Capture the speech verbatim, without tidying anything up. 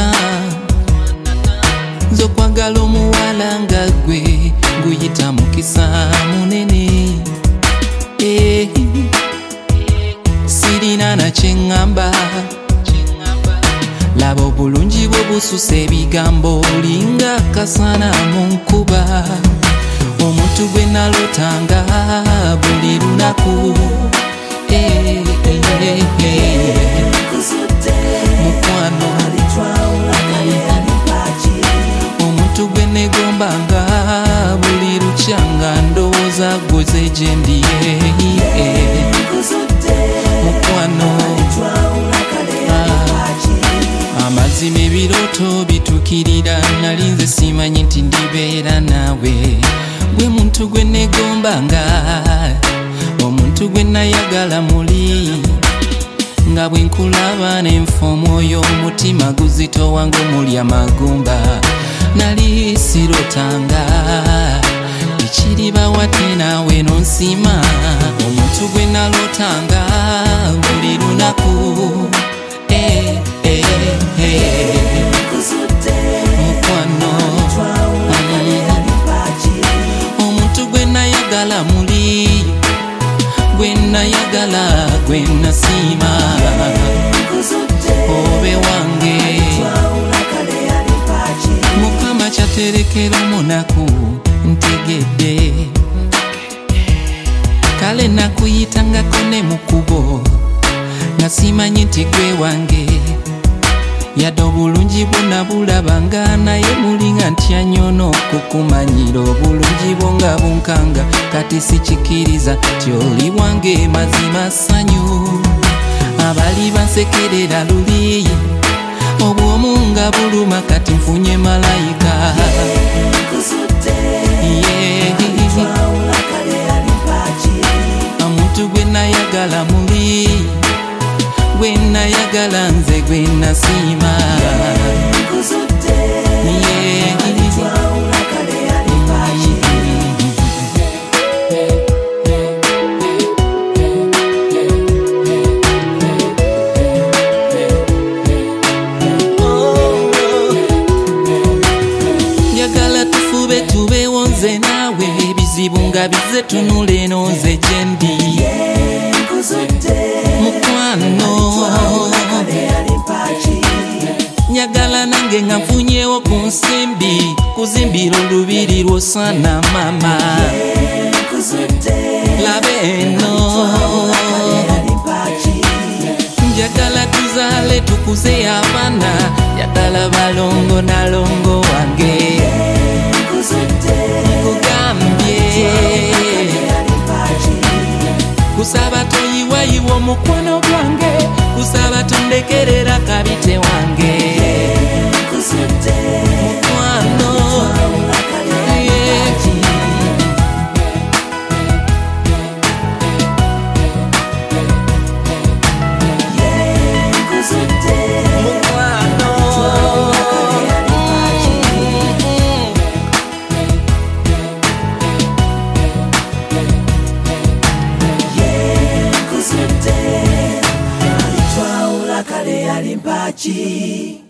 nzo kwagala omuwala nga gwe guyita mukisa munene. Eh, sirina na kyeŋŋamba, laba obulungi bwe bususa ebigambo olinga akasana mu nkuba. Omuntu gwe nalotanga buli lunaku. Eh, eh, eh, mukwano omuntu gwe negombanga buli lukya nga ndowooza gwoze gye ndi. Mukwano amazima ebirooto bitukirira, nali nze simanyi nti ndibeera naawe. Gwe muntu gwe negombanga, omuntu gwe nayagala muli, nga bwe nkulaba nenfa omwoyo omutima guzitowange omuli amagumba. Nali sirotanga ekiribawa te naawe nonsima, omuntu gwe nalotanga buli lunaku. Eh, eh, eh, mukwano omuntu gwe nayagala muli, gwe nayagala gwe nasiima, obe wange. Mukama kyaterekera omunaku ntegedde, kale nakuyitangako ne mukubo nga simanyi nti gwe wange. Yadde obulungi bwonna bulabanga, naye mulinga ntya nyono okukumanyira obulungi bwo nga bunkanga. Kati sikikiriza ti oli wange mazima ssanyu. Abali bansekerera luli, obwomu nga buluma, kati nfunye malayika. Omuntu gwe nayagala muli, gwe nayagala nze gwe nasiima. Njagala tufube tubeewo nze naawe, ebizibu nga bize tunule eno nze gye ndi. Mukwano njagala nange nga nfunyewo ku nsimbi, kuzimbira olubiri lwosana mama. Laba eno njagala tuzaale tukuze abaana, njagala balongo nalongo wange. Nkugambye kusaba toyiwayiwa omukwano gwange, kusaba tondekerera kabite wange. Mukwano Kale yali mpachi.